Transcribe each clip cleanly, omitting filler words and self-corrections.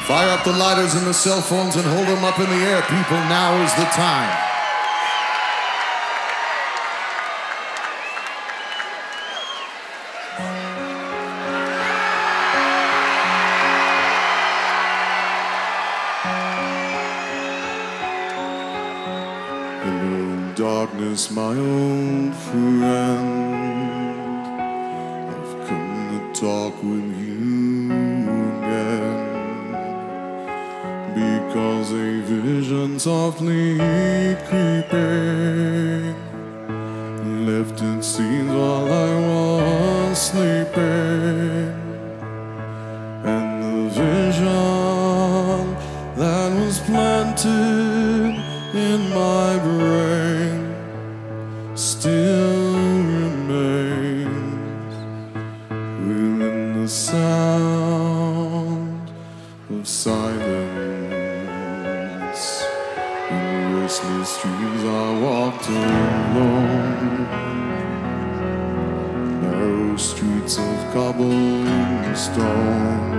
Fire up the lighters and the cell phones and hold them up in the air. People, now is the time. Hello, darkness, my old friend. I've come to talk with you again, because a vision softly creeping left its seeds while I was sleeping, and the vision that was planted in my brain still remains within the sound of silence. In restless streams I walked alone, narrow streets of cobblestone,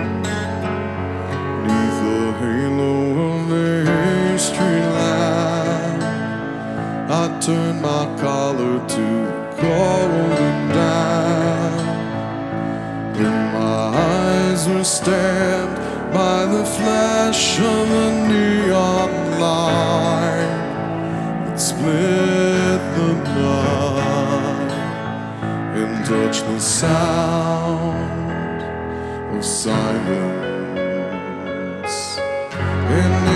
neath the halo of a street lamp. I turned my collar to golden down, and my eyes were stabbed by the flash of a neon light that split the night and touched the sound of silence. And